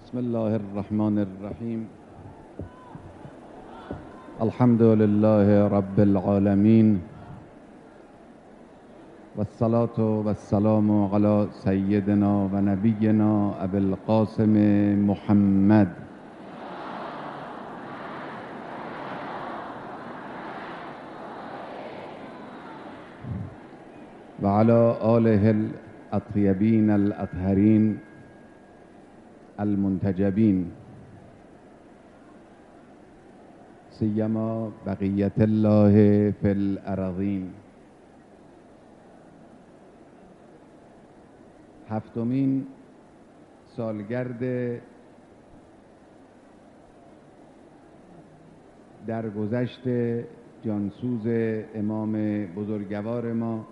بسم الله الرحمن الرحیم. الحمد لله رب العالمین والصلاة والسلام علی سیدنا و نبینا ابی القاسم محمد و علی آله الاطیبین الاطهرین المنتجبین، سیما بقیت الله فی الارضین. هفتمین سالگرد درگذشت جانسوز امام بزرگوار ما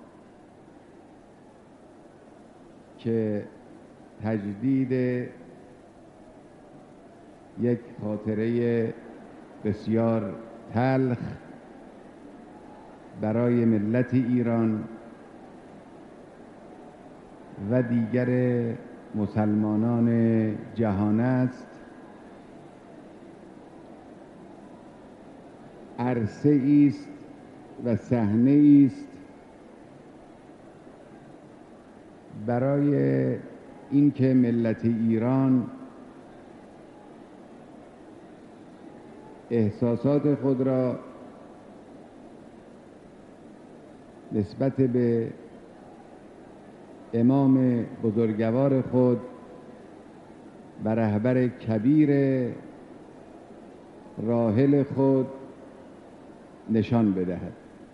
که تجدید یک خاطره بسیار تلخ برای ملت ایران و دیگر مسلمانان جهان است. عرصه است و صحنه است برای اینکه ملت ایران احساسات خود را نسبت به امام بزرگوار خود و رهبر کبیر راحل خود نشان بدهد.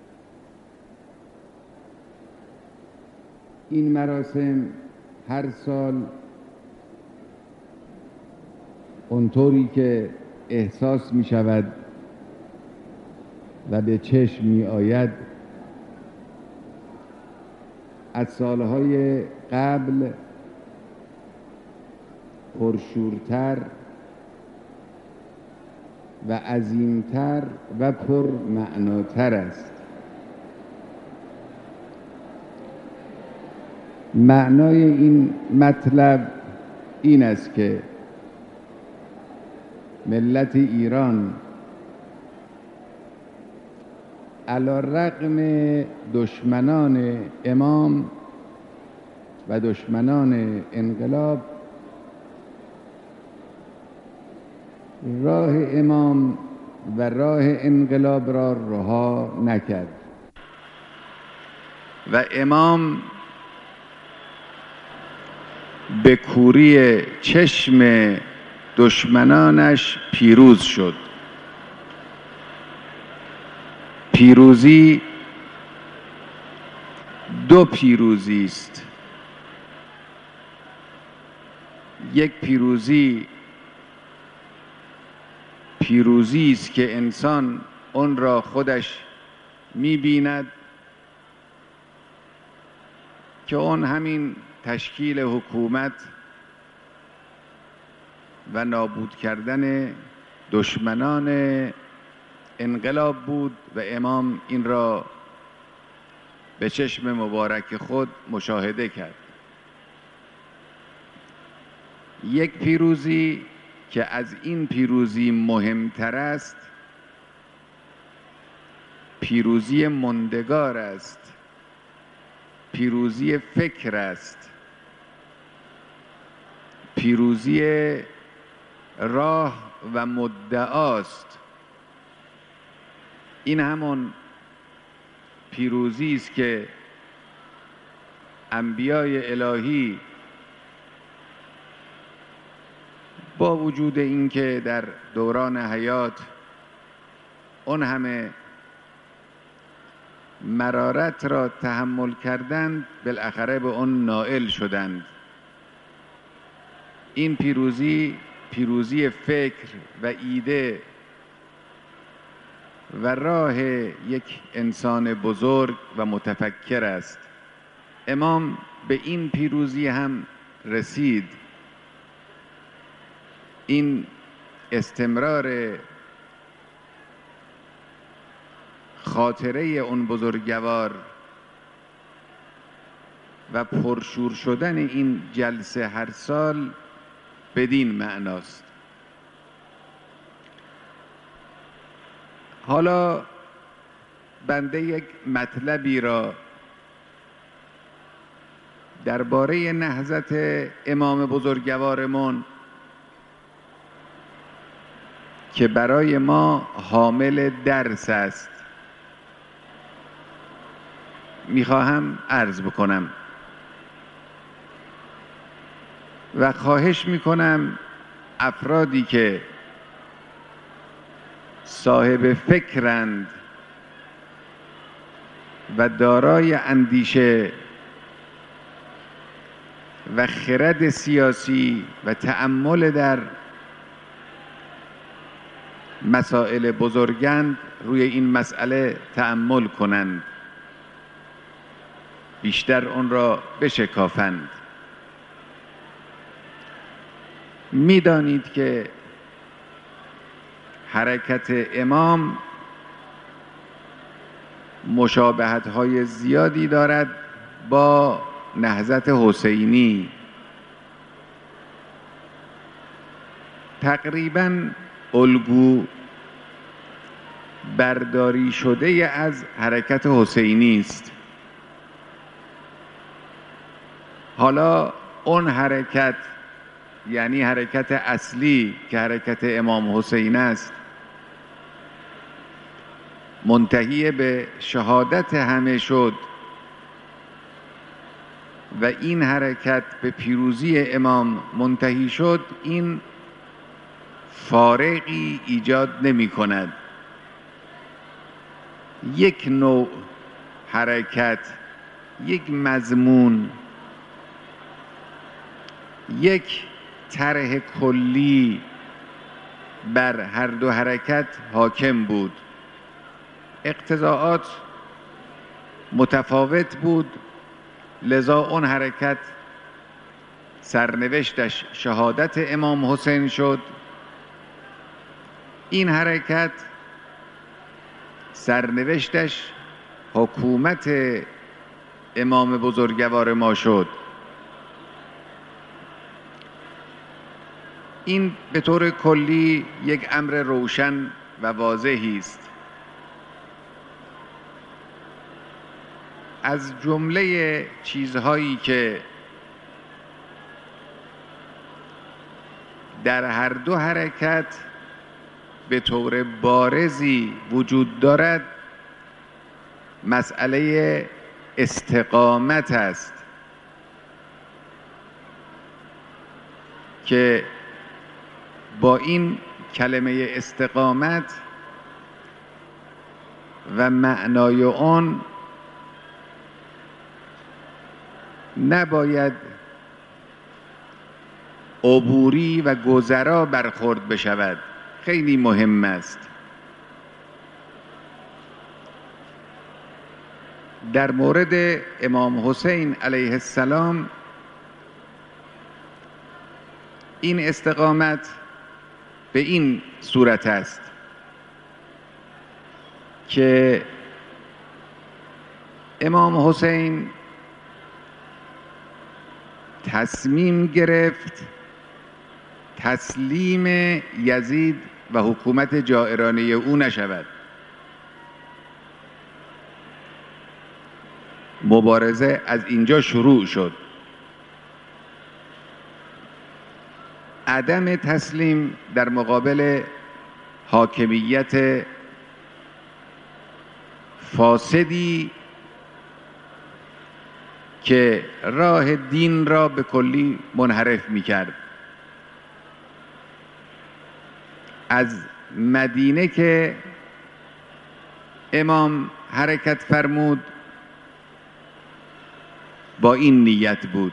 این مراسم هر سال اونطوری که احساس می شود و به چشم می آید از سالهای قبل پرشورتر و عظیمتر و پرمعناتر است. معنای این مطلب این است که ملت ایران علی رغم دشمنان امام و دشمنان انقلاب راه امام و راه انقلاب را رها نکرد و امام به کوری چشم دشمنانش پیروز شد. پیروزی دو پیروزی است. یک پیروزی است که انسان آن را خودش می‌بیند که آن همین تشکیل حکومت و نابود کردن دشمنان انقلاب بود و امام این را به چشم مبارک خود مشاهده کرد. یک پیروزی که از این پیروزی مهمتر است، پیروزی ماندگار است، پیروزی فکر است، پیروزی راه و مدعاست. این همون پیروزی است که انبیای الهی با وجود اینکه در دوران حیات اون همه مرارت را تحمل کردند، بالاخره به اون نائل شدند. این پیروزی فکر و ایده و راه یک انسان بزرگ و متفکر است. امام به این پیروزی هم رسید. این استمرار خاطره اون بزرگوار و پرشور شدن این جلسه هر سال بدین معناست. حالا بنده یک مطلبی را درباره نهضت امام بزرگوارمان که برای ما حامل درس است میخواهم عرض بکنم و خواهش میکنم افرادی که صاحب فکرند و دارای اندیشه و خرد سیاسی و تأمل در مسائل بزرگند روی این مسئله تأمل کنند، بیشتر اون را بشکافند. میدانید که حرکت امام مشابهت‌های زیادی دارد با نهضت حسینی. تقریباً الگو برداری شده از حرکت حسینی است. حالا اون حرکت، یعنی حرکت اصلی که حرکت امام حسین است، منتهی به شهادت همه شد و این حرکت به پیروزی امام منتهی شد، این فارقی ایجاد نمی کند. یک نوع حرکت، یک مضمون، یک طرح کلی بر هر دو حرکت حاکم بود. اقتضاعات متفاوت بود، لذا اون حرکت سرنوشتش شهادت امام حسین شد. این حرکت سرنوشتش حکومت امام بزرگوار ما شد. این به طور کلی یک امر روشن و واضحی است. از جمله چیزهایی که در هر دو حرکت به طور بارزی وجود دارد مسئله استقامت است که با این کلمه استقامت و معنای آن نباید عبوری و گذرا برخورد بشود. خیلی مهم است. در مورد امام حسین علیه السلام این استقامت به این صورت است که امام حسین تصمیم گرفت تسلیم یزید و حکومت جائرانه او نشود. مبارزه از اینجا شروع شد. عدم تسلیم در مقابل حاکمیت فاسدی که راه دین را به کلی منحرف می‌کرد. از مدینه که امام حرکت فرمود با این نیت بود.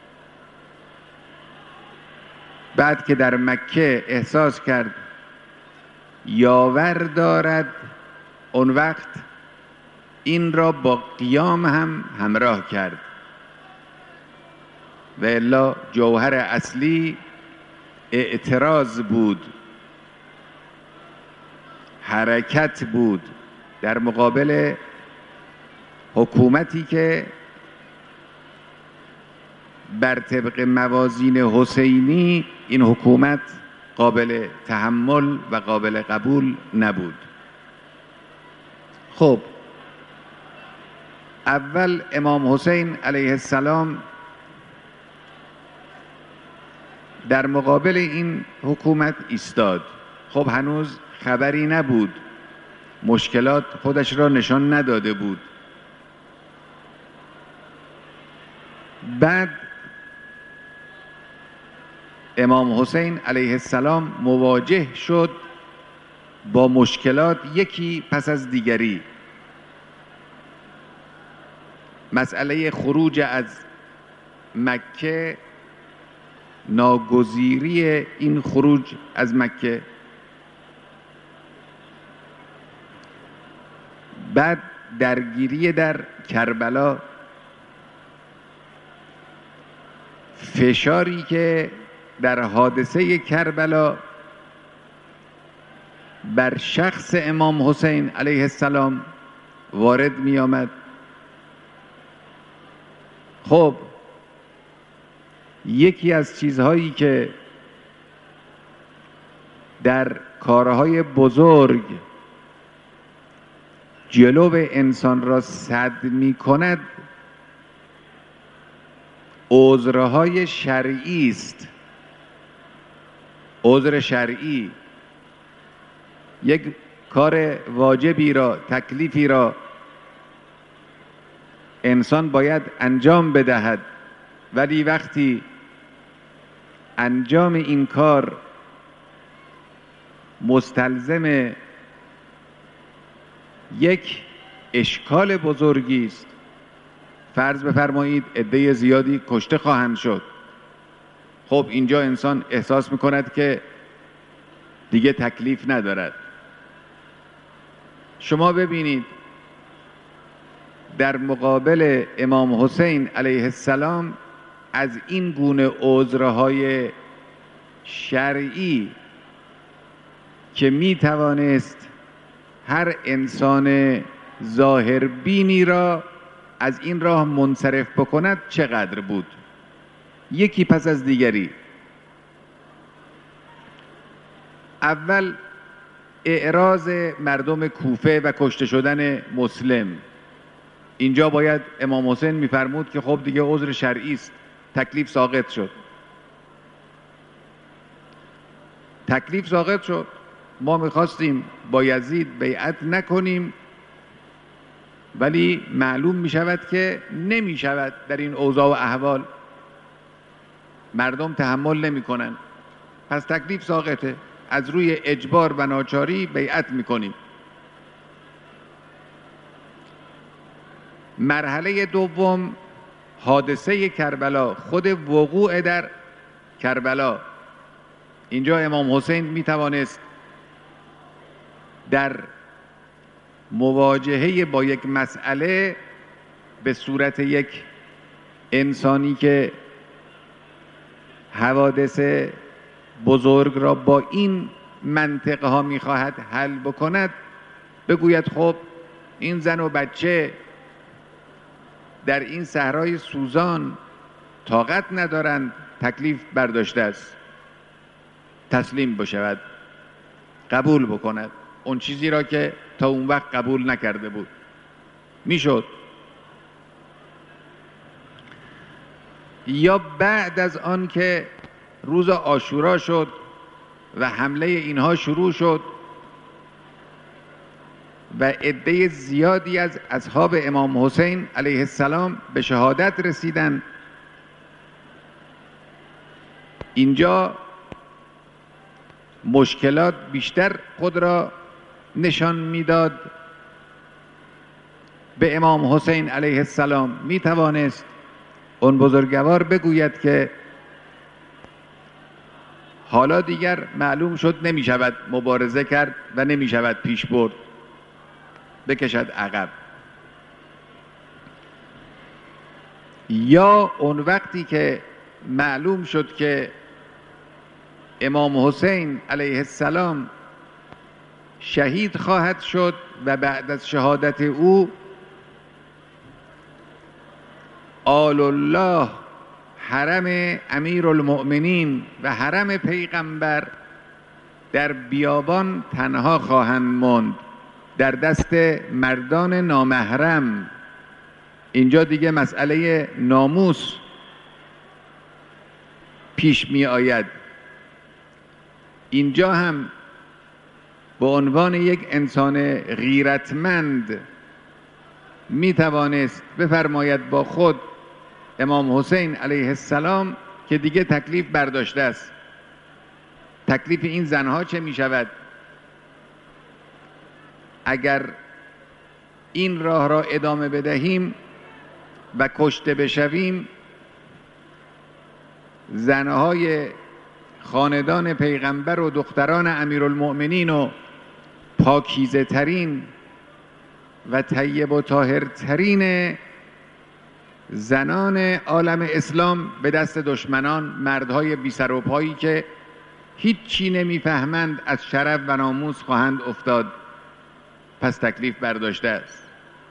بعد که در مکه احساس کرد یاور دارد، اون وقت این را با قیام هم همراه کرد و الا جوهر اصلی اعتراض بود، حرکت بود در مقابل حکومتی که بر طبق موازین حسینی این حکومت قابل تحمل و قابل قبول نبود. خب اول امام حسین علیه السلام در مقابل این حکومت ایستاد. خب هنوز خبری نبود، مشکلات خودش را نشان نداده بود. بعد امام حسین علیه السلام مواجه شد با مشکلات یکی پس از دیگری. مسئله خروج از مکه، ناگزیری این خروج از مکه، بعد درگیری در کربلا، فشاری که در حادثه کربلا بر شخص امام حسین علیه السلام وارد می آمد. خب یکی از چیزهایی که در کارهای بزرگ جلو انسان را سد می کند عذرهای شرعی است. عذر شرعی، یک کار واجبی را، تکلیفی را انسان باید انجام بدهد، ولی وقتی انجام این کار مستلزم یک اشکال بزرگی است، فرض بفرمایید عده زیادی کشته خواهند شد، خب اینجا انسان احساس میکند که دیگه تکلیف ندارد. شما ببینید در مقابل امام حسین علیه السلام از این گونه عذرهای شرعی که می توانست هر انسان ظاهربینی را از این راه منصرف بکند چقدر بود، یکی پس از دیگری. اول اعراض مردم کوفه و کشته شدن مسلم. اینجا باید امام حسین میفرمود که خب دیگه عذر شرعی است، تکلیف ساقط شد. تکلیف ساقط شد. ما میخواستیم با یزید بیعت نکنیم، ولی معلوم میشود که نمیشود. در این اوضاع و احوال مردم تحمل نمیکنن، پس تکلیف ساقطه، از روی اجبار و ناچاری بیعت میکنیم. مرحله دوم حادثه کربلا، خود وقوع در کربلا. اینجا امام حسین میتوانست در مواجهه با یک مسئله به صورت یک انسانی که حوادث بزرگ را با این منطقه ها میخواهد حل بکند بگوید خب این زن و بچه در این صحرای سوزان طاقت ندارند، تکلیف برداشته است، تسلیم بشود، قبول بکند اون چیزی را که تا اون وقت قبول نکرده بود. میشد. یا بعد از آن که روز عاشورا شد و حمله اینها شروع شد و عده زیادی از اصحاب امام حسین علیه السلام به شهادت رسیدند، اینجا مشکلات بیشتر خود را نشان میداد. به امام حسین علیه السلام می توانست اون بزرگوار بگوید که حالا دیگر معلوم شد نمی شود مبارزه کرد و نمی شود پیش برد، بکشد عقب. یا اون وقتی که معلوم شد که امام حسین علیه السلام شهید خواهد شد و بعد از شهادت او آل الله حرم امیرالمؤمنین و حرم پیغمبر در بیابان تنها خواهند ماند، در دست مردان نامحرم. اینجا دیگه مسئله ناموس پیش می آید. اینجا هم به عنوان یک انسان غیرتمند می توانست بفرماید با خود امام حسین علیه السلام که دیگه تکلیف برداشته است، تکلیف این زنها چه می شود؟ اگر این راه را ادامه بدهیم و کشته بشویم، زنهای خاندان پیغمبر و دختران امیرالمؤمنین و پاکیزه ترین و طیب و طاهر ترین زنان عالم اسلام به دست دشمنان، مردهای بی سر و پایی که هیچی نمیفهمند از شرف و ناموس خواهند افتاد. پس تکلیف برداشته است.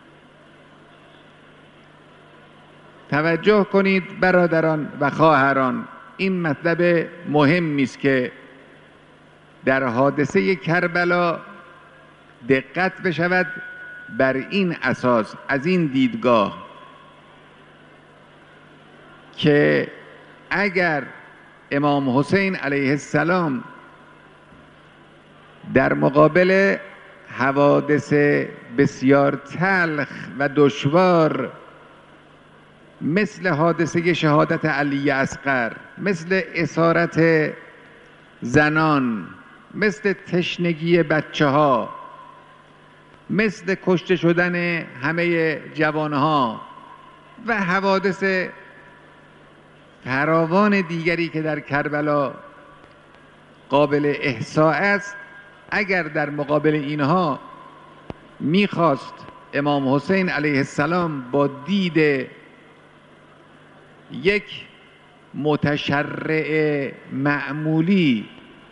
توجه کنید برادران و خواهران، این مطلب مهمی است که در حادثه کربلا دقت بشود بر این اساس، از این دیدگاه که اگر امام حسین علیه السلام در مقابل حوادث بسیار تلخ و دشوار مثل حادثه شهادت علی اصغر، مثل اسارت زنان، مثل تشنگی بچه ها، مثل کشته شدن همه جوانها و حوادث فراوان دیگری که در کربلا قابل احصاء است، اگر در مقابل اینها میخواست امام حسین علیه السلام با دید یک متشرع معمولی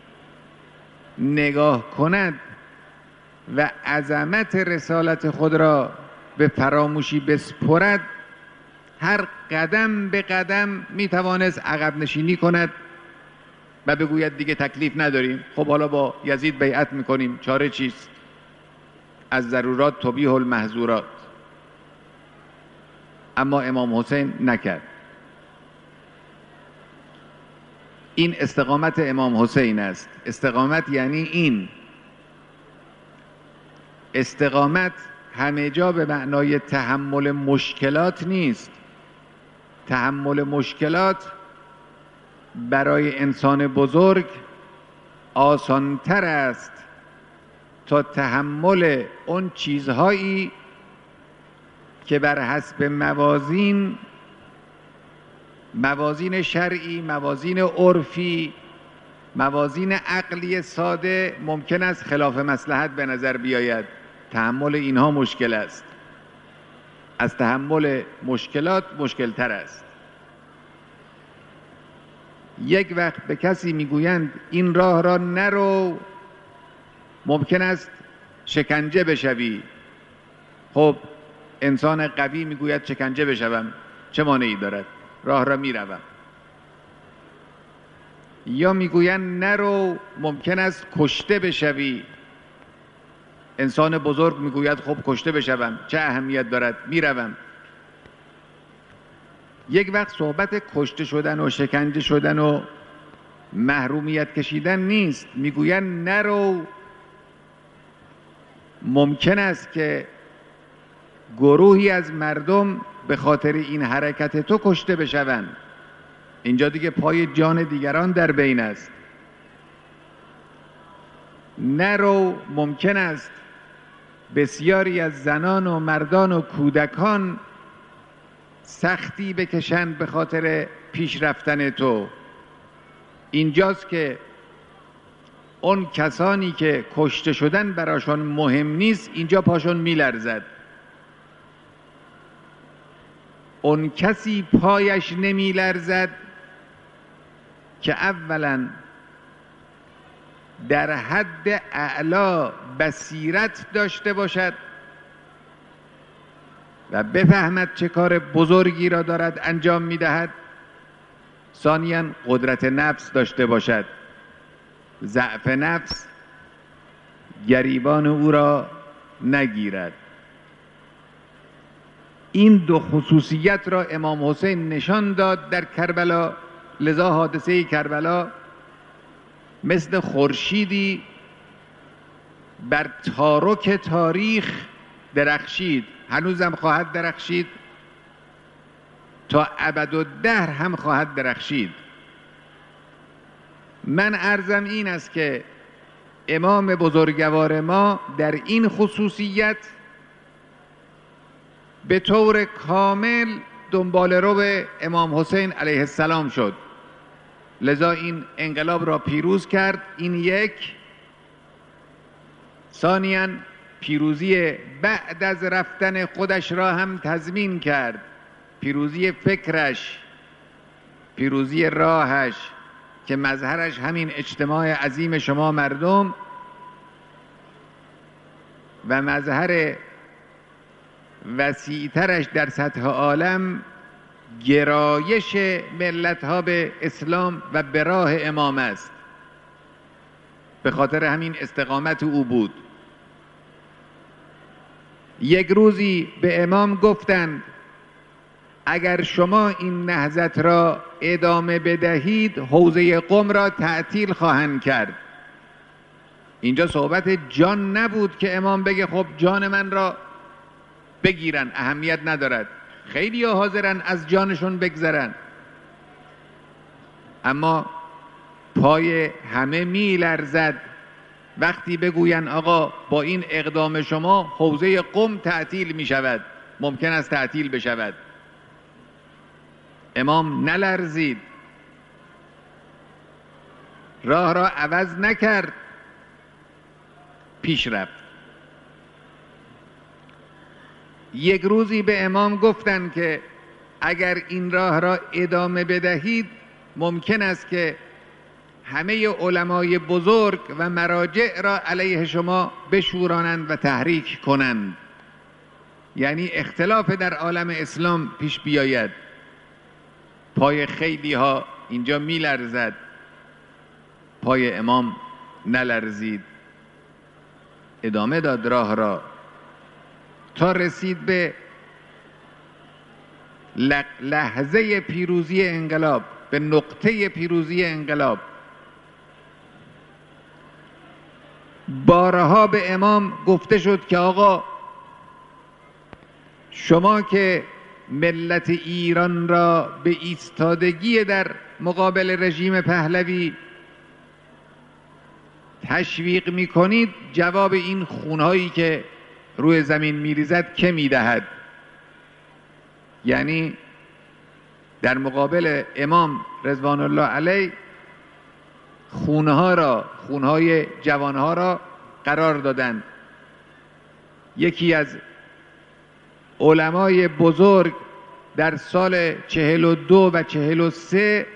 نگاه کند و عظمت رسالت خود را به فراموشی بسپرد، هر قدم به قدم میتوانست عقب نشینی کند و بگوید دیگه تکلیف نداریم، خب حالا با یزید بیعت میکنیم، چاره چیست؟ از ضرورات تبیح المحظورات. اما امام حسین نکرد. این استقامت امام حسین است. استقامت یعنی این. استقامت همه جا به معنای تحمل مشکلات نیست. تحمل مشکلات برای انسان بزرگ آسانتر است تا تحمل اون چیزهایی که بر حسب موازین شرعی، موازین عرفی، موازین عقلی ساده ممکن است خلاف مصلحت به نظر بیاید. تحمل اینها مشکل است. از تحمل مشکلات مشکلتر است. یک وقت به کسی میگویند این راه را نرو، ممکن است شکنجه بشوی. خب انسان قوی میگوید شکنجه بشوم، چه مانعی دارد؟ راه را میروم. یا میگویند نرو، ممکن است کشته بشوی. انسان بزرگ میگوید خب کشته بشوم، چه اهمیت دارد؟ میروم. یک وقت صحبت کشته شدن و شکنجه شدن و محرومیت کشیدن نیست. میگویند نرو، ممکن است که گروهی از مردم به خاطر این حرکت تو کشته بشوند. اینجا دیگه پای جان دیگران در بین است. نرو، ممکن است بسیاری از زنان و مردان و کودکان سختی بکشند به خاطر پیش رفتن تو. اینجاست که اون کسانی که کشته شدن براشون مهم نیست، اینجا پاشون میلرزد. اون کسی پایش نمیلرزد که اولا در حد اعلا بصیرت داشته باشد و بفهمد چه کار بزرگی را دارد انجام میدهد ثانیاً قدرت نفس داشته باشد. ضعف نفس گریبان او را نگیرد. این دو خصوصیت را امام حسین نشان داد در کربلا، لذا حادثه کربلا مثل خورشیدی بر تارک تاریخ درخشید، هنوزم خواهد درخشید، تا ابدالدهر هم خواهد درخشید. من عرضم این است که امام بزرگوار ما در این خصوصیت به طور کامل دنبال رو به امام حسین علیه السلام شد، لذا این انقلاب را پیروز کرد. این یک. ثانیاً پیروزی بعد از رفتن خودش را هم تضمین کرد، پیروزی فکرش، پیروزی راهش که مظهرش همین اجتماع عظیم شما مردم و مظهر وسیعترش در سطح عالم گرایش ملت‌ها به اسلام و به راه امام است. به خاطر همین استقامت او بود. یک روزی به امام گفتند اگر شما این نهضت را ادامه بدهید حوزه قم را تعطیل خواهند کرد. اینجا صحبت جان نبود که امام بگه خب جان من را بگیرن، اهمیت ندارد، خیلی ها حاضرن از جانشون بگذرن، اما پای همه می لرزد وقتی بگوین آقا با این اقدام شما حوزه قم تعطیل می شود، ممکن است تعطیل بشود. امام نلرزید، راه را عوض نکرد، پیش رفت. یک روزی به امام گفتند که اگر این راه را ادامه بدهید ممکن است که همه علمای بزرگ و مراجع را علیه شما بشورانند و تحریک کنند، یعنی اختلاف در عالم اسلام پیش بیاید. پای خیلی ها اینجا می لرزد، پای امام نلرزید، ادامه داد راه را تا رسید به لحظه پیروزی انقلاب، به نقطه پیروزی انقلاب. بارها به امام گفته شد که آقا شما که ملت ایران را به ایستادگی در مقابل رژیم پهلوی تشویق می کنید، جواب این خونهایی که روی زمین می ریزد که می دهد؟ یعنی در مقابل امام رضوان الله علیه خونهای جوانها را قرار دادند. یکی از علمای بزرگ در سال 42 و 43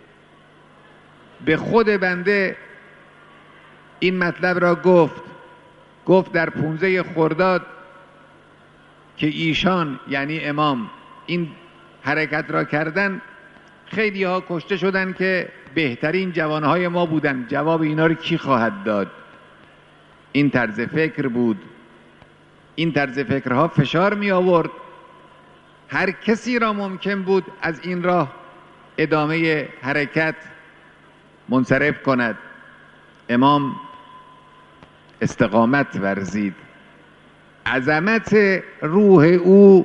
به خود بنده این مطلب را گفت در 15 خرداد که ایشان یعنی امام این حرکت را کردن، خیلی ها کشته شدن که بهترین جوانهای ما بودن، جواب اینا رو کی خواهد داد؟ این طرز فکر بود. این طرز فکرها فشار می آورد هر کسی را ممکن بود از این راه ادامه حرکت منصرف کند. امام استقامت ورزید. عظمت روح او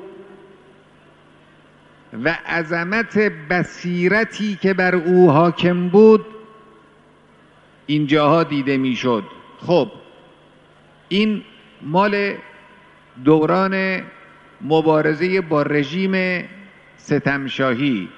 و عظمت بصیرتی که بر او حاکم بود اینجاها دیده میشد. خب این مال دوران مبارزه با رژیم ستمشاهی.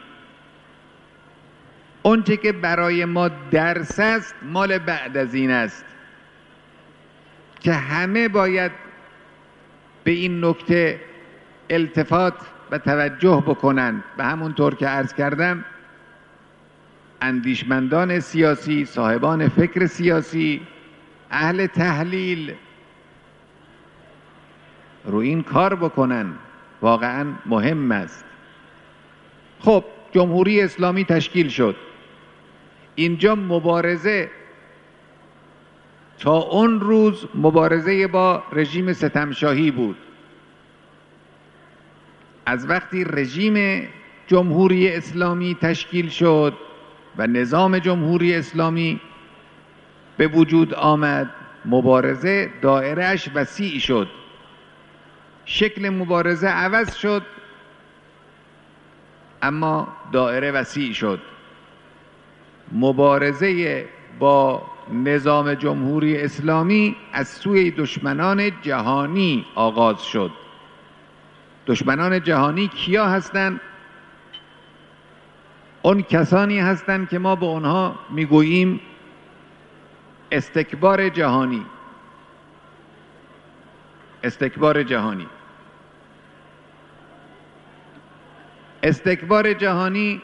اونچه که برای ما درس است مال بعد از این است که همه باید به این نکته التفات و توجه بکنند. و همونطور که عرض کردم اندیشمندان سیاسی، صاحبان فکر سیاسی، اهل تحلیل رو این کار بکنن، واقعا مهم است. خب جمهوری اسلامی تشکیل شد. اینجا مبارزه تا اون روز مبارزه با رژیم ستمشاهی بود. از وقتی رژیم جمهوری اسلامی تشکیل شد و نظام جمهوری اسلامی به وجود آمد، مبارزه دایره‌اش وسیع شد، شکل مبارزه عوض شد، اما دایره وسیع شد. مبارزه با نظام جمهوری اسلامی از سوی دشمنان جهانی آغاز شد. دشمنان جهانی کیا هستند؟ اون کسانی هستند که ما به اونها میگوییم استکبار جهانی. استکبار جهانی. استکبار جهانی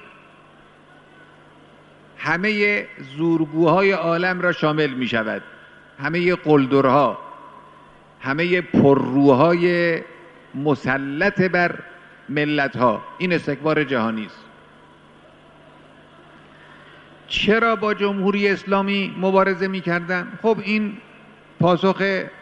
همه زورگوهای عالم را شامل می شود، همه قلدرها، همه پرروهای مسلط بر ملتها. این استکبار جهانی است. چرا با جمهوری اسلامی مبارزه می کردن؟ خب این پاسخ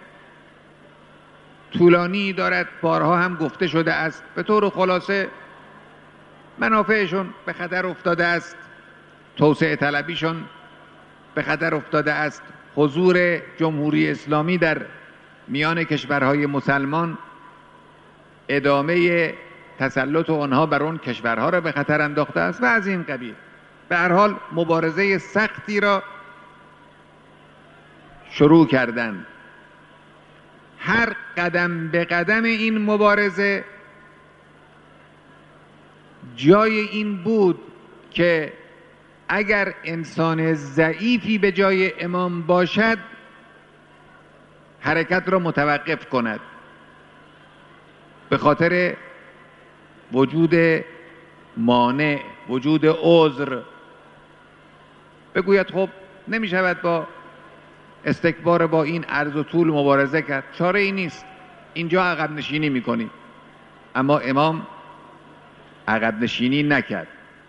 طولانی دارد، بارها هم گفته شده است. به طور خلاصه منافعشون به خطر افتاده است، توسعه طلبیشون به خطر افتاده است، حضور جمهوری اسلامی در میان کشورهای مسلمان ادامه تسلط آنها بر اون کشورها را به خطر انداخته است و از این قبیل. به هر حال مبارزه سختی را شروع کردند. هر قدم به قدم این مبارزه جای این بود که اگر انسان ضعیفی به جای امام باشد حرکت را متوقف کند، به خاطر وجود مانع، وجود عذر. بگوید خب نمی شود با استکبار با این عرض و طول مبارزه کرد، چاره ای نیست، اینجا عقب نشینی می کنیم. اما امام عقب نشینی نکرد.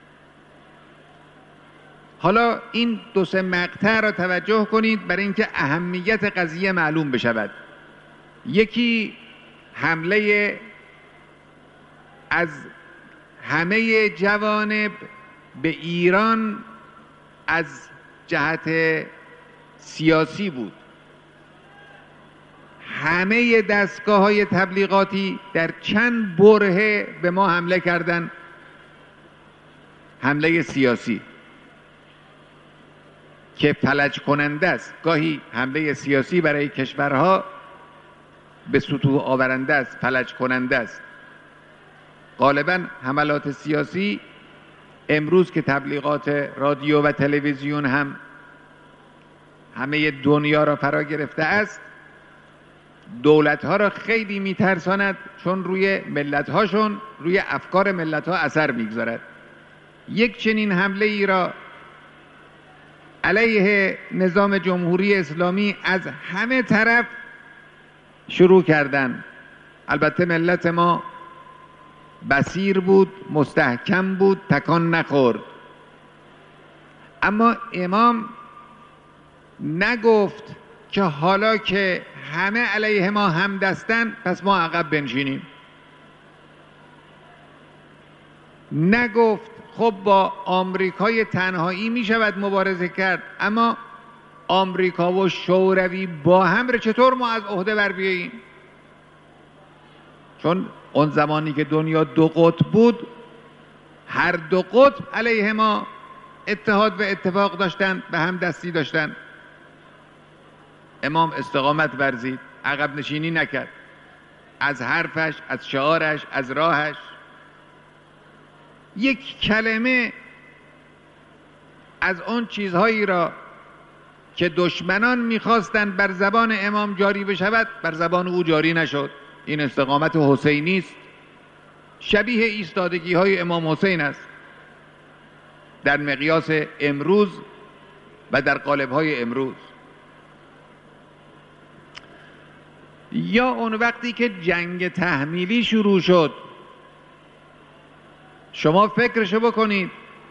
حالا این دو سه مقطع را توجه کنید برای اینکه اهمیت قضیه معلوم بشود. یکی حمله از همه جوانب به ایران از جهت سیاسی بود. همه دستگاه‌های تبلیغاتی در چند برهه به ما حمله کردند. حمله سیاسی که فلج کننده است. گاهی حمله سیاسی برای کشورها به سطوح آورنده است، فلج کننده است. غالباً حملات سیاسی امروز که تبلیغات رادیو و تلویزیون هم همه دنیا را فرا گرفته است، دولت‌ها را خیلی می‌ترساند، چون روی ملت‌هاشون، روی افکار ملت‌ها اثر می‌گذارد. یک چنین حمله ای را علیه نظام جمهوری اسلامی از همه طرف شروع کردند. البته ملت ما بصیر بود، مستحکم بود، تکان نخورد. اما امام نگفت که حالا که همه علیه ما همدستن پس ما عقب بنشینیم. نگفت خب با آمریکای تنهایی می شود مبارزه کرد، اما آمریکا و شوروی با هم را چطور ما از عهده بر بیاییم؟ چون اون زمانی که دنیا دو قطب بود، هر دو قطب علیه ما اتحاد و اتفاق داشتند، به هم دستی داشتند. امام استقامت ورزید، عقب نشینی نکرد. از حرفش، از شعارش، از راهش. یک کلمه از آن چیزهایی را که دشمنان میخواستند بر زبان امام جاری بشود بر زبان او جاری نشد. این استقامت حسینی است، شبیه ایستادگی های امام حسین است در مقیاس امروز و در قالب های امروز. یا اون وقتی که جنگ تحمیلی شروع شد، شما فکرشو بکنید،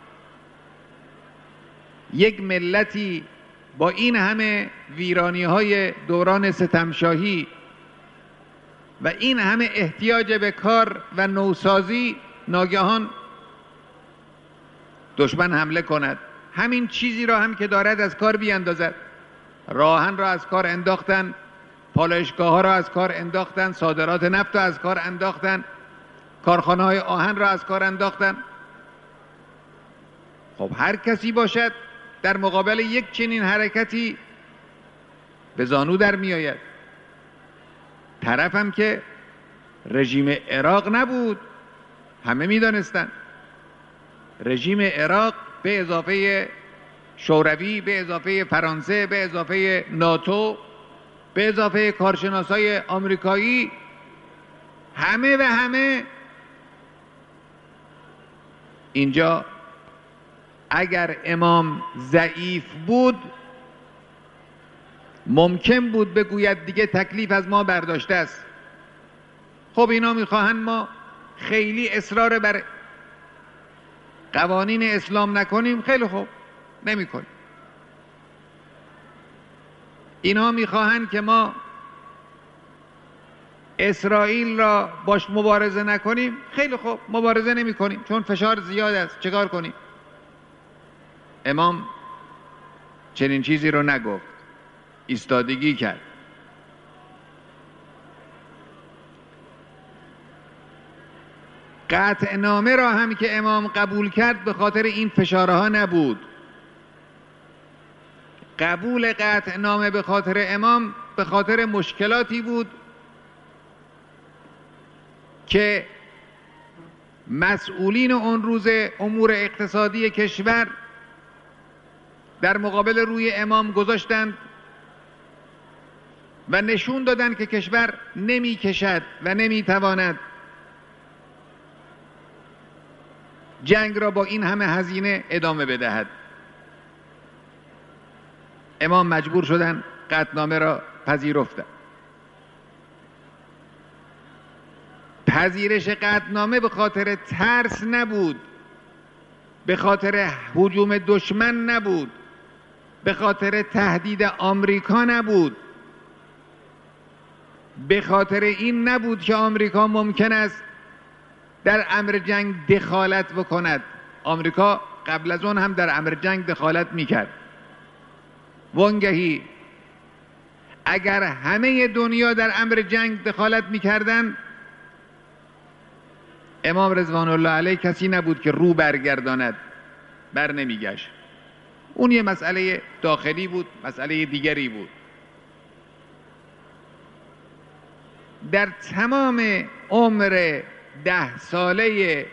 یک ملتی با این همه ویرانی‌های دوران ستمشاهی و این همه احتیاج به کار و نوسازی، ناگهان دشمن حمله کند، همین چیزی را هم که دارد از کار بیاندازد. راهن را از کار انداختن، پالایشگاه ها را از کار انداختن، صادرات نفت را از کار انداختن، کارخانه های آهن را از کار انداختن. خب هر کسی باشد در مقابل یک چنین حرکتی به زانو در می آید. طرفم که رژیم عراق نبود، همه می دانستن. رژیم عراق به اضافه شوروی، به اضافه فرانسه، به اضافه ناتو، به اضافه کارشناسای آمریکایی، همه و همه اینجا اگر امام ضعیف بود ممکن بود بگوید دیگه تکلیف از ما برداشته است. خب اینا میخواهند ما خیلی اصرار بر قوانین اسلام نکنیم، خیلی خوب، نمی کنیم. اینا میخواهند که ما اسرائیل را باش مبارزه نکنیم، خیلی خوب، مبارزه نمی کنیم چون فشار زیاد است. چیکار کنیم؟ امام چنین چیزی رو نگفت، ایستادگی کرد. قطعنامه را هم که امام قبول کرد به خاطر این فشارها نبود. قبول قطعنامه به خاطر امام به خاطر مشکلاتی بود که مسئولین اون روز امور اقتصادی کشور در مقابل روی امام گذاشتند و نشون دادند که کشور نمی کشد و نمی تواند جنگ را با این همه هزینه ادامه بدهد. امام مجبور شدند قطعنامه را پذیرفتند. پذیرش قطعنامه به خاطر ترس نبود، به خاطر هجوم دشمن نبود، به خاطر تهدید آمریکا نبود، به خاطر این نبود که آمریکا ممکن است در امر جنگ دخالت بکند. آمریکا قبل از اون هم در امر جنگ دخالت میکرد. وانگهی اگر همه دنیا در امر جنگ دخالت میکردند، امام رضوان الله علیه کسی نبود که رو برگرداند، بر نمیگشت. اون یه مسئله داخلی بود، مسئله دیگری بود. در تمام عمر 10 ساله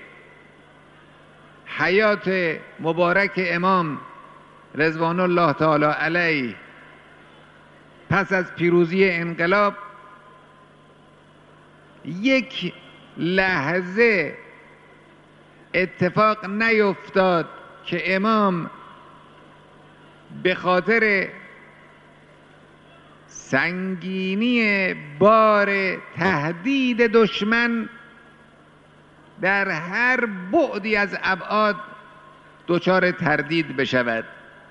حیات مبارک امام رضوان الله تعالی علیه پس از پیروزی انقلاب یک لحظه اتفاق نیفتاد که امام به خاطر سنگینی بار تهدید دشمن در هر بعدی از ابعاد دچار تردید بشود.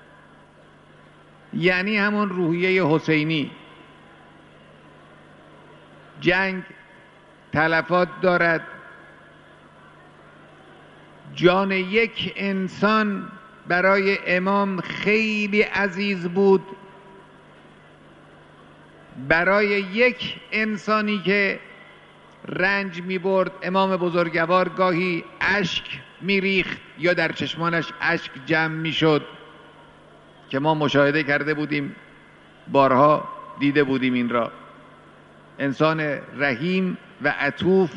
یعنی همون روحیه حسینی، جنگ تلفات دارد، جان یک انسان برای امام خیلی عزیز بود. برای یک انسانی که رنج می برد امام بزرگوار گاهی اشک می ریخت یا در چشمانش اشک جمع می شد که ما مشاهده کرده بودیم، بارها دیده بودیم این را. انسان رحیم و عطوف،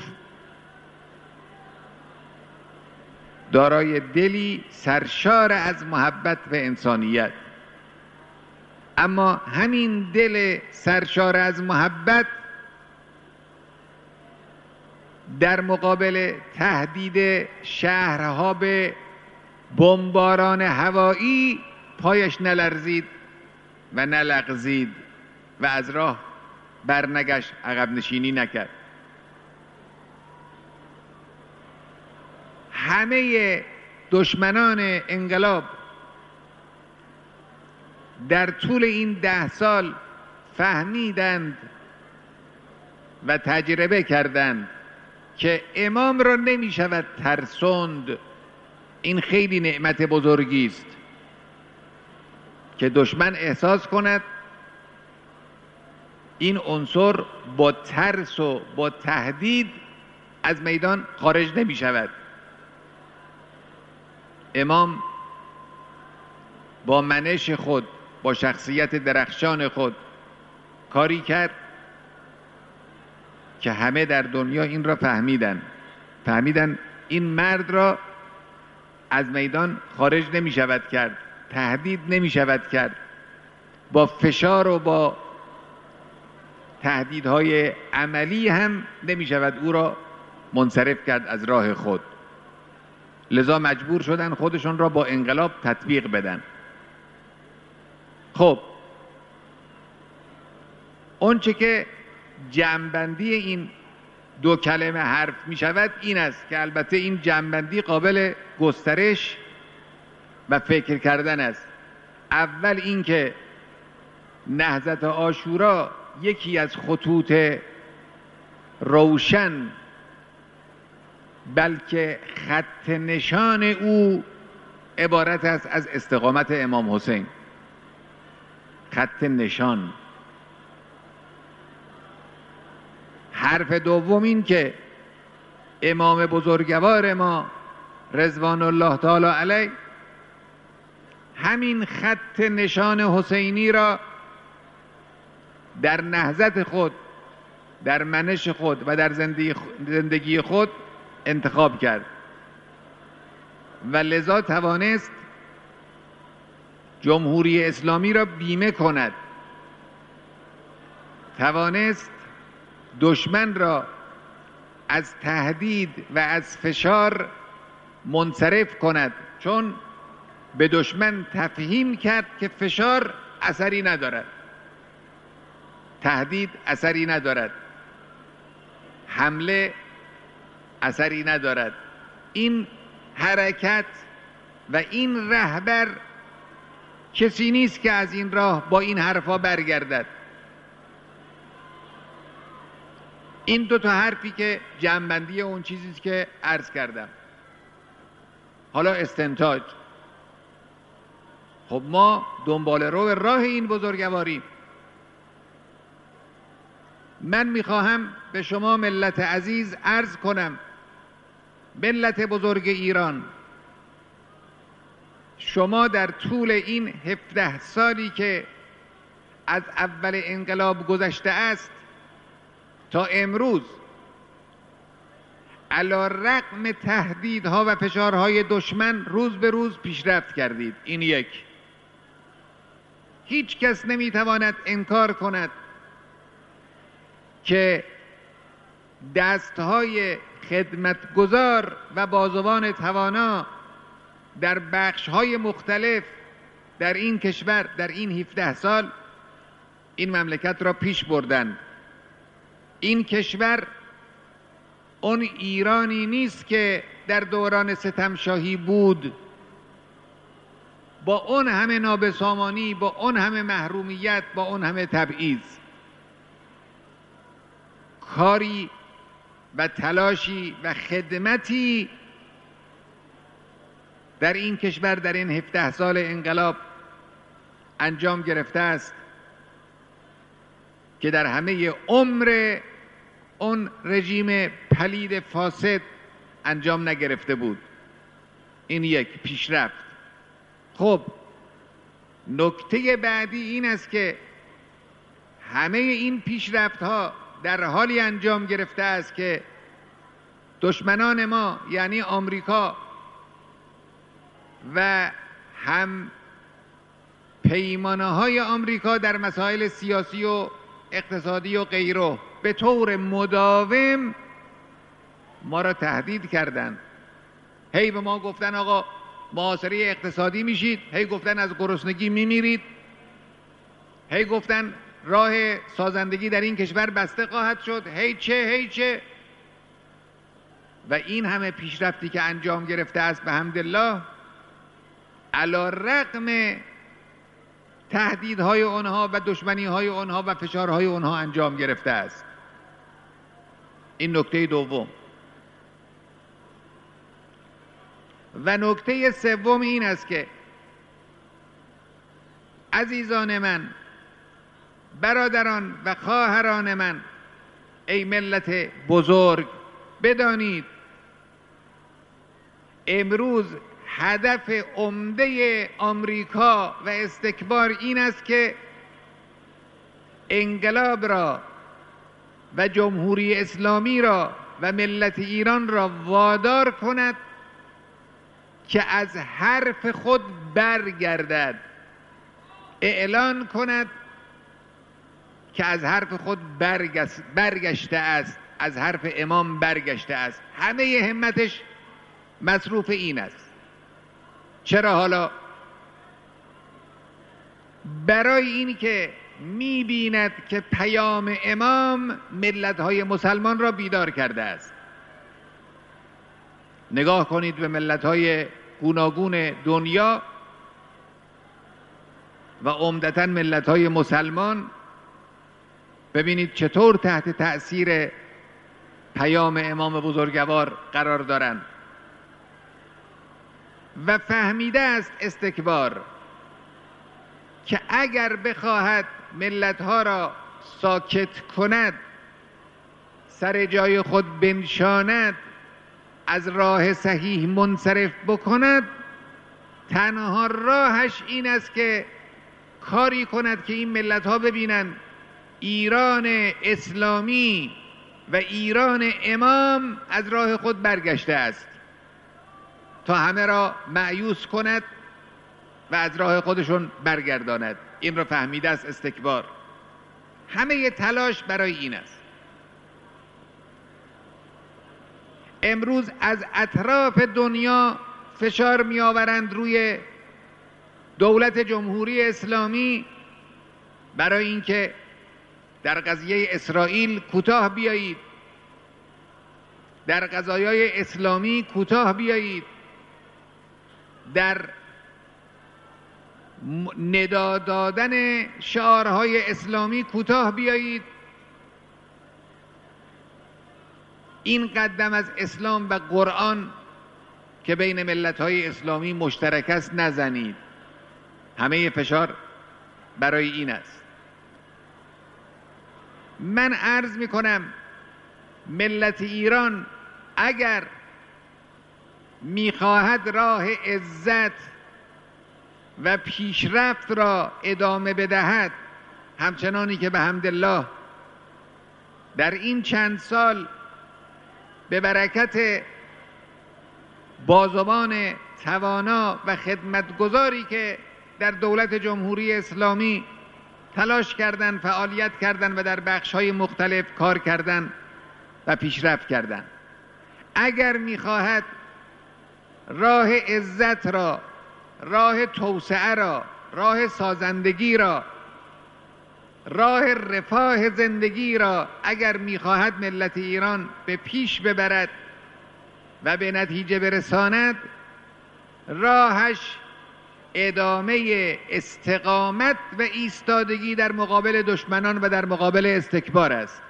دارای دلی سرشار از محبت و انسانیت. اما همین دل سرشار از محبت در مقابل تهدید شهرها به بمباران هوایی پایش نلرزید و نلغزید و از راه برنگشت، عقب نشینی نکرد. همه دشمنان انقلاب در طول این 10 سال فهمیدند و تجربه کردند که امام را نمی شود ترساند. این خیلی نعمت بزرگی است که دشمن احساس کند این عنصر با ترس و با تهدید از میدان خارج نمی شود. امام با منش خود، با شخصیت درخشان خود کاری کرد که همه در دنیا این را فهمیدن این مرد را از میدان خارج نمی شود کرد، تهدید نمی شود کرد، با فشار و با تهدیدهای عملی هم نمی شود او را منصرف کرد از راه خود. لذا مجبور شدن خودشون را با انقلاب تطبیق بدن. خب اونچه که جمع‌بندی این 2 کلمه حرف می شود این است که البته این جمع‌بندی قابل گسترش و فکر کردن است. اول این که نهضت عاشورا یکی از خطوط روشن بلکه خط نشان او عبارت است از استقامت امام حسین. خط نشان. حرف دوم این که امام بزرگوار ما رضوان الله تعالی علیه همین خط نشان حسینی را در نهضت خود، در منش خود و در زندگی خود انتخاب کرد و لذا توانست جمهوری اسلامی را بیمه کند، توانست دشمن را از تهدید و از فشار منصرف کند، چون به دشمن تفهیم کرد که فشار اثری ندارد، تهدید اثری ندارد، حمله اثری ندارد. این حرکت و این رهبر کسی نیست که از این راه با این حرفا برگردد. این 2 حرفی که جمع‌بندی اون چیزیست که عرض کردم. حالا استنتاج. خب ما دنبال رو راه این بزرگواریم. من میخواهم به شما ملت عزیز عرض کنم، ملت بزرگ ایران، شما در طول این 17 سالی که از اول انقلاب گذشته است تا امروز علی رغم تهدیدها و فشارهای دشمن روز به روز پیشرفت کردید. این یک. هیچ کس نمیتواند انکار کند که دستهای خدمتگزار و بازوان توانا در بخشهای مختلف در این کشور در این 17 سال این مملکت را پیش بردند. این کشور اون ایرانی نیست که در دوران ستمشاهی بود، با اون همه نابسامانی، با اون همه محرومیت، با اون همه تبعیض. کاری و تلاشی و خدمتی در این کشور در این 17 سال انقلاب انجام گرفته است که در همه عمر اون رژیم پلید فاسد انجام نگرفته بود. این یک پیشرفت. خب نکته بعدی این است که همه این پیشرفت ها در حالی انجام گرفته است که دشمنان ما یعنی آمریکا و هم پیمانه های آمریکا در مسائل سیاسی و اقتصادی و غیره به طور مداوم ما را تهدید کردند. هی به ما گفتن آقا محاصره اقتصادی میشید، هی گفتن از گرسنگی میمیرید، هی گفتن راه سازندگی در این کشور بسته خواهد شد، هی چه و این همه پیشرفتی که انجام گرفته است به حمدالله، علی رغم تهدیدهای آنها و دشمنیهای آنها و فشارهای آنها انجام گرفته است. این نکته دوم. و نکته سوم این است که عزیزان من، برادران و خواهران من، ای ملت بزرگ، بدانید امروز هدف عمده آمریکا و استکبار این است که انقلاب را و جمهوری اسلامی را و ملت ایران را وادار کند که از حرف خود برگردد، اعلان کند که از حرف خود برگشته است، از حرف امام برگشته است. همه همتش مصروف این است. چرا حالا؟ برای این که می‌بیند که پیام امام ملت‌های مسلمان را بیدار کرده است. نگاه کنید به ملت‌های گوناگون دنیا و عمدتاً ملت‌های مسلمان، ببینید چطور تحت تأثیر پیام امام بزرگوار قرار دارند و فهمیده است استکبار که اگر بخواهد ملت‌ها را ساکت کند، سر جای خود بنشاند، از راه صحیح منصرف بکند، تنها راهش این است که کاری کند که این ملت‌ها ببینند ایران اسلامی و ایران امام از راه خود برگشته است، تا همه را مأیوس کند و از راه خودشون برگرداند. این را فهمیده است استکبار. همه تلاش برای این است. امروز از اطراف دنیا فشار می آورند روی دولت جمهوری اسلامی برای اینکه در قضیه اسرائیل کوتاه بیایید، در قضایای اسلامی کوتاه بیایید، در ندا دادن شعارهای اسلامی کوتاه بیایید. این قدم از اسلام و قرآن که بین ملت‌های اسلامی مشترک است نزنید. همه فشار برای این است. من عرض می کنم ملت ایران اگر میخواهد راه عزت و پیشرفت را ادامه بدهد، همچنانی که به حمدالله در این چند سال به برکت بازوان توانا و خدمتگزاری که در دولت جمهوری اسلامی تلاش کردند، فعالیت کردند و در بخش‌های مختلف کار کردند و پیشرفت کردند، اگر می‌خواهد راه عزت را، راه توسعه را، راه سازندگی را، راه رفاه زندگی را اگر می‌خواهد ملت ایران به پیش ببرد و به نتیجه برساند، راهش ادامه استقامت و ایستادگی در مقابل دشمنان و در مقابل استکبار است.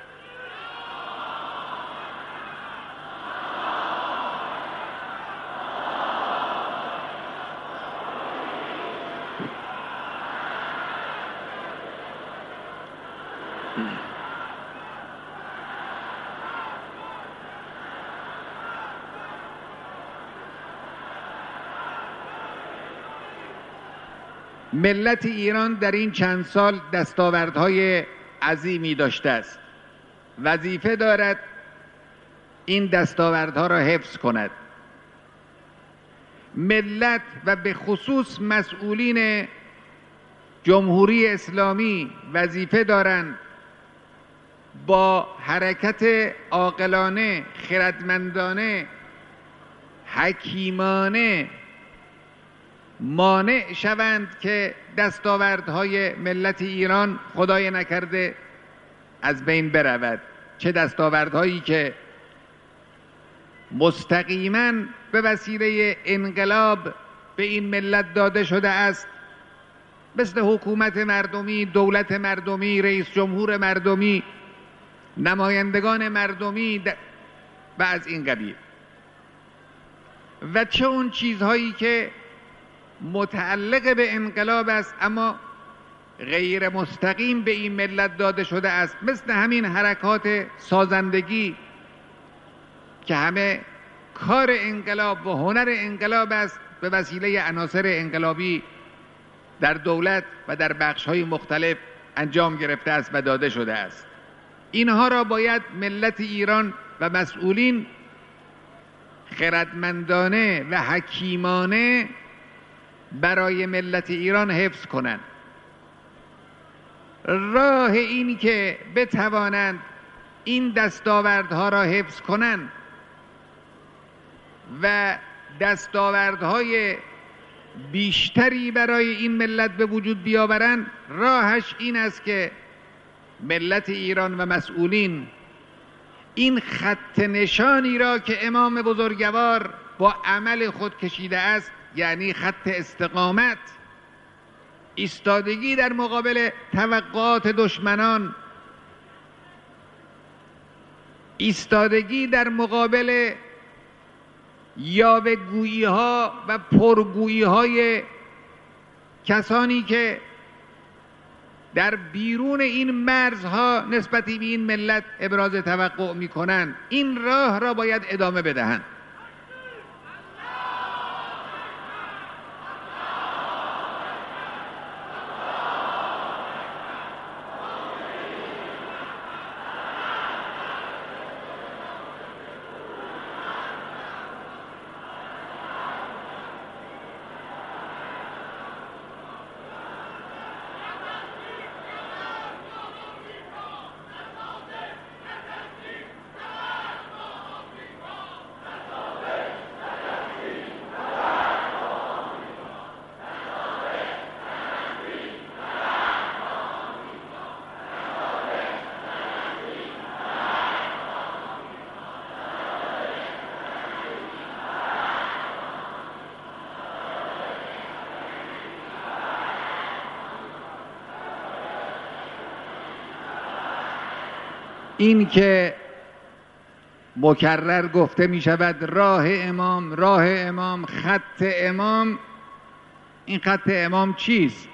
ملت ایران در این چند سال دستاوردهای عظیمی داشته است. وظیفه دارد این دستاوردها را حفظ کند. ملت و به خصوص مسئولین جمهوری اسلامی وظیفه دارند با حرکت عاقلانه، خردمندانه، حکیمانه مانع شوند که دستاوردهای ملت ایران خدای نکرده، از بین برود. چه دستاوردهایی که در 20 سال گذشته در مقابل دشمنان و در مقابل استکبار حاصل شده است. 20 سال گذشته در مقابل دشمنان و در مقابل استکبار مستقیما به وسیله انقلاب به این ملت داده شده است، مثل حکومت مردمی، دولت مردمی، رئیس جمهور مردمی، نمایندگان مردمی و از این قبیل، و چه اون چیزهایی که متعلق به انقلاب است اما غیر مستقیم به این ملت داده شده است، مثل همین حرکات سازندگی که همه کار انقلاب و هنر انقلاب است، به وسیله عناصر انقلابی در دولت و در بخش‌های مختلف انجام گرفته است و داده شده است. اینها را باید ملت ایران و مسئولین خردمندانه و حکیمانه برای ملت ایران حفظ کنند. راه اینی که بتوانند این دستاوردها را حفظ کنند و دستاوردهای بیشتری برای این ملت به وجود بیاورند، راهش این است که ملت ایران و مسئولین این خط نشانی را که امام بزرگوار با عمل خود کشیده است، یعنی خط استقامت، ایستادگی در مقابل توقعات دشمنان، ایستادگی در مقابل یاوه‌گویی ها و پرگویی های کسانی که در بیرون این مرزها نسبت به این ملت ابراز توقع می کنند، این راه را باید ادامه بدهند. این که مکرر گفته می شود راه امام، راه امام، خط امام، این خط امام چیست؟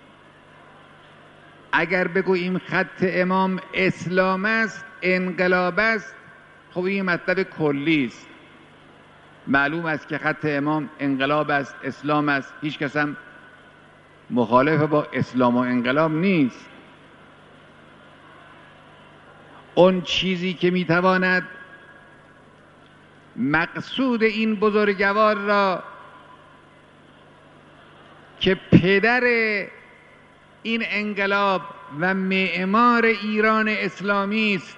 اگر بگوییم خط امام اسلام است، انقلاب است، خب این مطلب کلی است. معلوم است که خط امام انقلاب است، اسلام است، هیچ کس هم مخالف با اسلام و انقلاب نیست. اون چیزی که میتواند مقصود این بزرگوار را که پدر این انقلاب و معمار ایران اسلامی است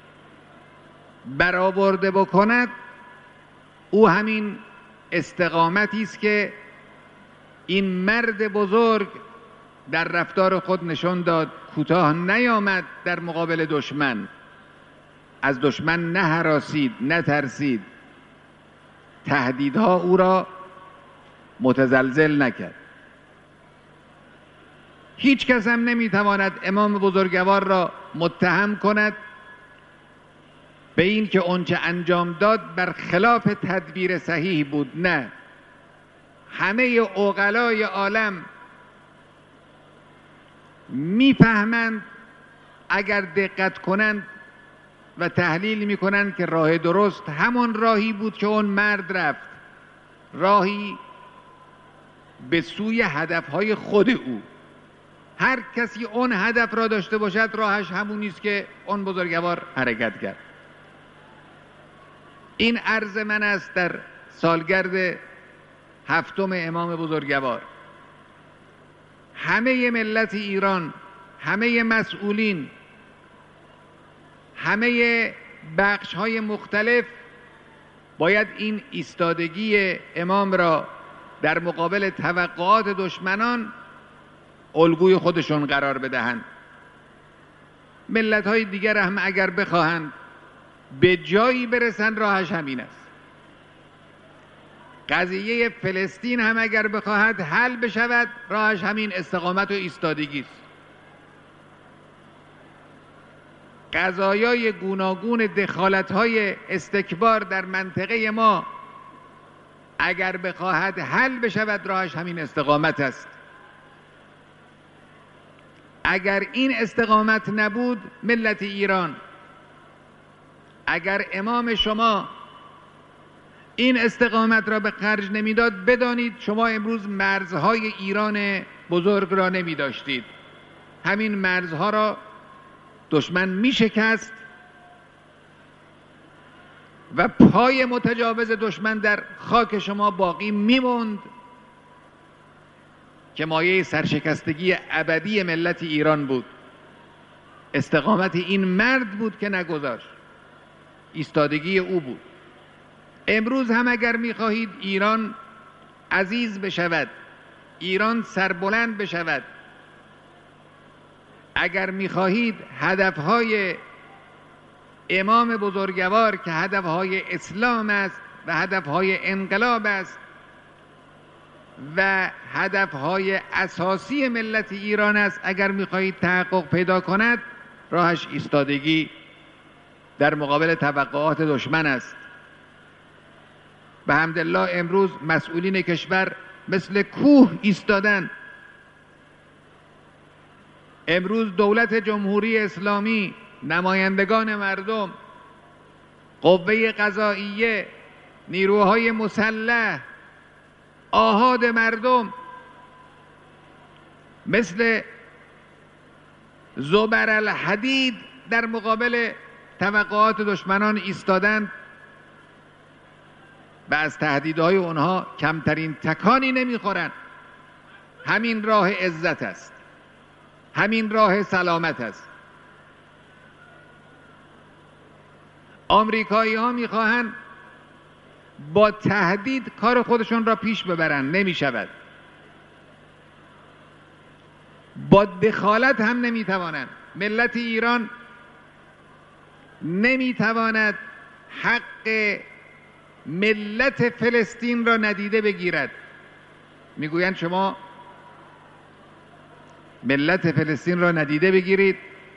برآورده بکند، او همین استقامتی است که این مرد بزرگ در رفتار خود نشان داد. کوتاه نیامد در مقابل دشمن، از دشمن نه هراسید، نه ترسید، تهدیدها او را متزلزل نکرد. هیچ کس هم نمیتواند امام بزرگوار را متهم کند به این که اونچه انجام داد بر خلاف تدبیر صحیح بود. نه، همه عقلای عالم میفهمند اگر دقت کنند و تحلیل میکنند که راه درست همون راهی بود که اون مرد رفت، راهی به سوی هدفهای خود او. هر کسی اون هدف را داشته باشد راهش همون است که اون بزرگوار حرکت کرد. این عرض من است در سالگرد 7 امام بزرگوار. همه ملت ایران، همه مسئولین، همه بخش‌های مختلف باید این ایستادگی امام را در مقابل توقعات دشمنان الگوی خودشون قرار بدهند. ملت‌های دیگر هم اگر بخواهند به جایی برسند راهش همین است. قضیه فلسطین هم اگر بخواهد حل بشود راهش همین استقامت و ایستادگی است. قضایای گوناگون دخالت‌های استکبار در منطقه ما اگر بخواهد حل بشود راهش همین استقامت است. اگر این استقامت نبود ملت ایران، اگر امام شما این استقامت را به خرج نمیداد، بدانید شما امروز مرزهای ایران بزرگ را نمی داشتید. همین مرزها را دشمن می شکست و پای متجاوز دشمن در خاک شما باقی می موند که مایه سرشکستگی ابدی ملت ایران بود. استقامت این مرد بود که نگذاشت، ایستادگی او بود. امروز هم اگر می‌خواهید ایران عزیز بشود، ایران سربلند بشود، اگر می‌خواهید هدفهای امام بزرگوار که هدفهای اسلام است و هدفهای انقلاب است و هدفهای اساسی ملت ایران است، اگر می‌خواهید تحقق پیدا کند، راهش ایستادگی در مقابل توقعات دشمن است. به حمدالله امروز مسئولین کشور مثل کوه ایستادن. امروز دولت جمهوری اسلامی، نمایندگان مردم، قوه قضاییه، نیروهای مسلح، آحاد مردم مثل زبرالحدید در مقابل توقعات دشمنان ایستادند و از تهدیدهای اونها کمترین تکانی نمیخورند. همین راه عزت است، همین راه سلامت است. آمریکایی ها میخواهند با تهدید کار خودشون را پیش ببرند، نمیشود. با دخالت هم نمیتوانند. ملت ایران نمیتواند حق ملت فلسطین را ندیده بگیرد. میگویند شما ملت فلسطین را ندیده بگیرید،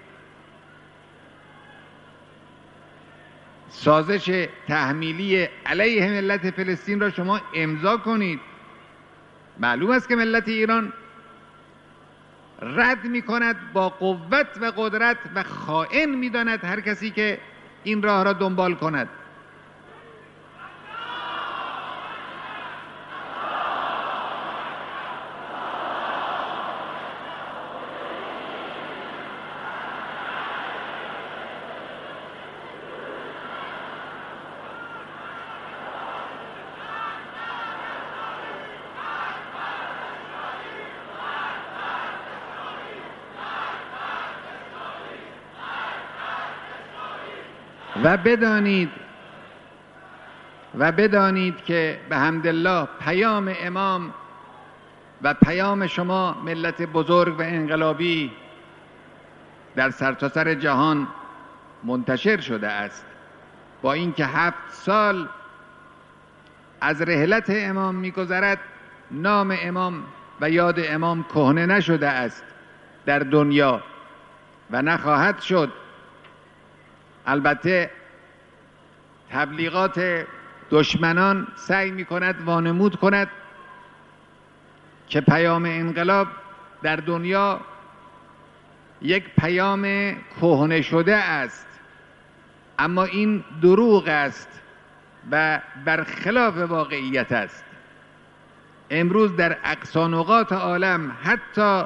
سازش تحمیلی علیه ملت فلسطین را شما امضا کنید. معلوم است که ملت ایران رد می کند با قوت و قدرت و خائن می داند هر کسی که این راه را دنبال کند. و بدانید که به حمدالله پیام امام و پیام شما ملت بزرگ و انقلابی در سرتاسر جهان منتشر شده است. با اینکه 7 سال از رحلت امام می‌گذرد، نام امام و یاد امام کهنه نشده است در دنیا و نخواهد شد. البته تبلیغات دشمنان سعی می کند وانمود کند که پیام انقلاب در دنیا یک پیام کهنه شده است، اما این دروغ است و برخلاف واقعیت است. امروز در اقصا نقاط عالم، حتی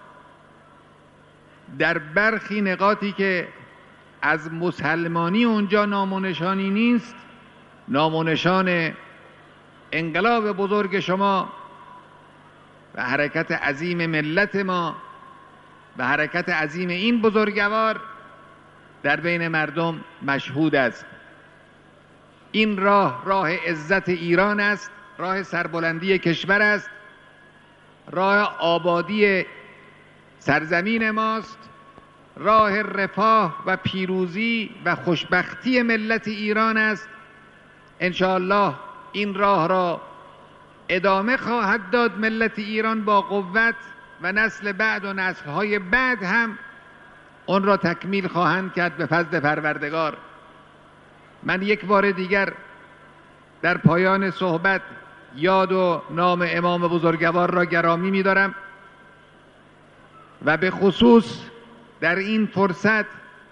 در برخی نقاطی که از مسلمانی اونجا نام و نشانی نیست، نام و نشان انقلاب بزرگ شما و حرکت عظیم ملت ما و حرکت عظیم این بزرگوار در بین مردم مشهود است. این راه عزت ایران است، راه سربلندی کشور است، راه آبادی سرزمین ماست، راه رفاه و پیروزی و خوشبختی ملت ایران است. انشاءالله این راه را ادامه خواهد داد ملت ایران با قوت و نسل بعد و نسل‌های بعد هم اون را تکمیل خواهند کرد به فضل پروردگار. من یک بار دیگر در پایان صحبت یاد و نام امام بزرگوار را گرامی می‌دارم و به خصوص در این فرصت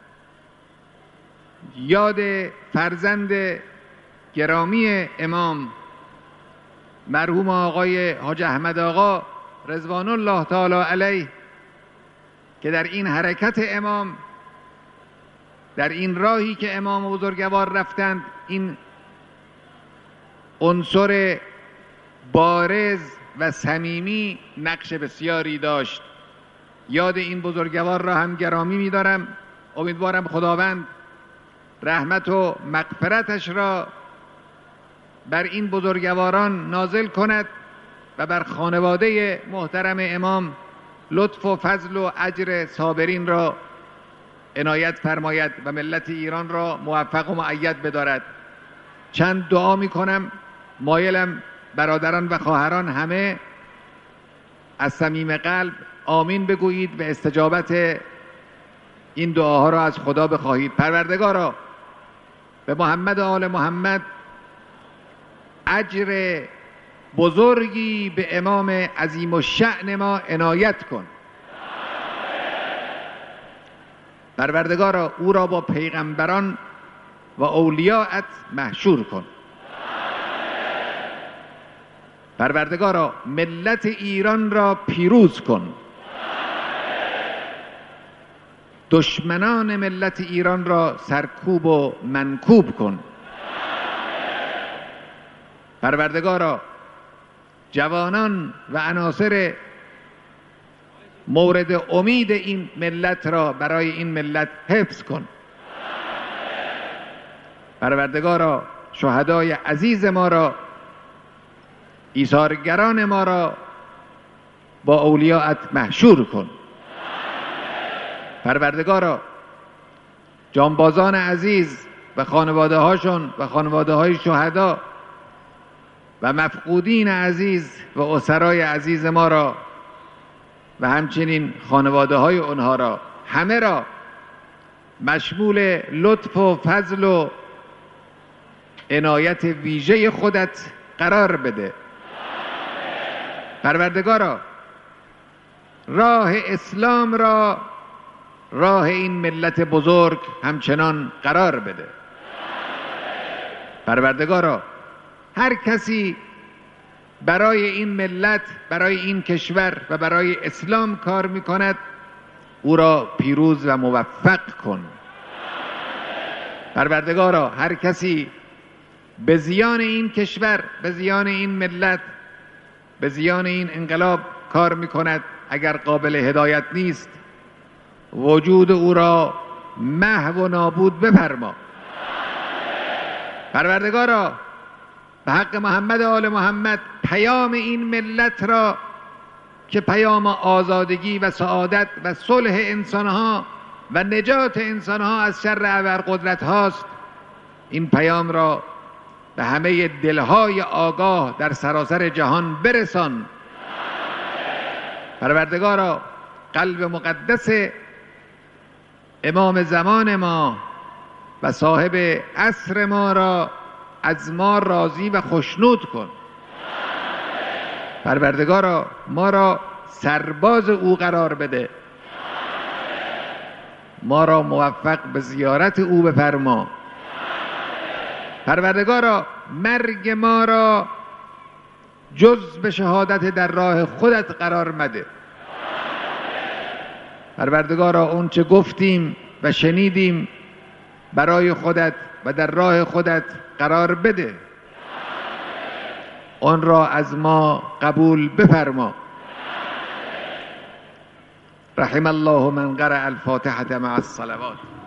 یاد فرزند گرامی امام مرحوم آقای حاج احمد آقا رضوان الله تعالی علیه که در این حرکت امام، در این راهی که امام بزرگوار رفتند، این عنصر بارز و صمیمی نقش بسیاری داشت. یاد این بزرگوار را هم گرامی می‌دارم. امیدوارم خداوند رحمت و مغفرتش را بر این بزرگواران نازل کند و بر خانواده محترم امام لطف و فضل و اجر صابرین را عنایت فرماید و ملت ایران را موفق و مؤید بدارد. چند دعا می‌کنم، مایلم برادران و خواهران همه از صمیم قلب آمین بگویید و استجابت این دعاها را از خدا بخواهید. پروردگارا به محمد و آل محمد اجر بزرگی به امام عظیم الشأن ما عنایت کن. پروردگارا او را با پیغمبران و اولیاءت محشور کن. پروردگارا ملت ایران را پیروز کن. دشمنان ملت ایران را سرکوب و منکوب کن. پروردگارا جوانان و عناصر مورد امید این ملت را برای این ملت حفظ کن. پروردگارا شهدای عزیز ما را، ایثارگران ما را با اولیاءت محشور کن. پروردگارا جانبازان عزیز و خانواده هاشون و خانواده های شهدا و مفقودین عزیز و اسرای عزیز ما را و همچنین خانواده های اونها را، همه را مشمول لطف و فضل و عنایت ویژه خودت قرار بده. پروردگارا راه اسلام را راه این ملت بزرگ همچنان قرار بده. پروردگارا هر کسی برای این ملت، برای این کشور و برای اسلام کار میکند او را پیروز و موفق کن. پروردگارا هر کسی به زیان این کشور، به زیان این ملت، به زیان این انقلاب کار میکند، اگر قابل هدایت نیست وجود او را محو و نابود بفرما. پروردگارا به حق محمد و آل محمد پیام این ملت را که پیام آزادگی و سعادت و صلح انسانها و نجات انسانها از شر ابرقدرت هاست، این پیام را به همه دلهای آگاه در سراسر جهان برسان. پروردگارا قلب مقدس امام زمان ما و صاحب عصر ما را از ما راضی و خوشنود کن. پروردگارا ما را سرباز او قرار بده. ما را موفق به زیارت او بفرما. پروردگارا مرگ ما را جز به شهادت در راه خودت قرار مده. پروردگارا اون چه گفتیم و شنیدیم برای خودت و در راه خودت قرار بده. آن را از ما قبول بفرما. رحم الله من قرأ الفاتحة مع الصلوات.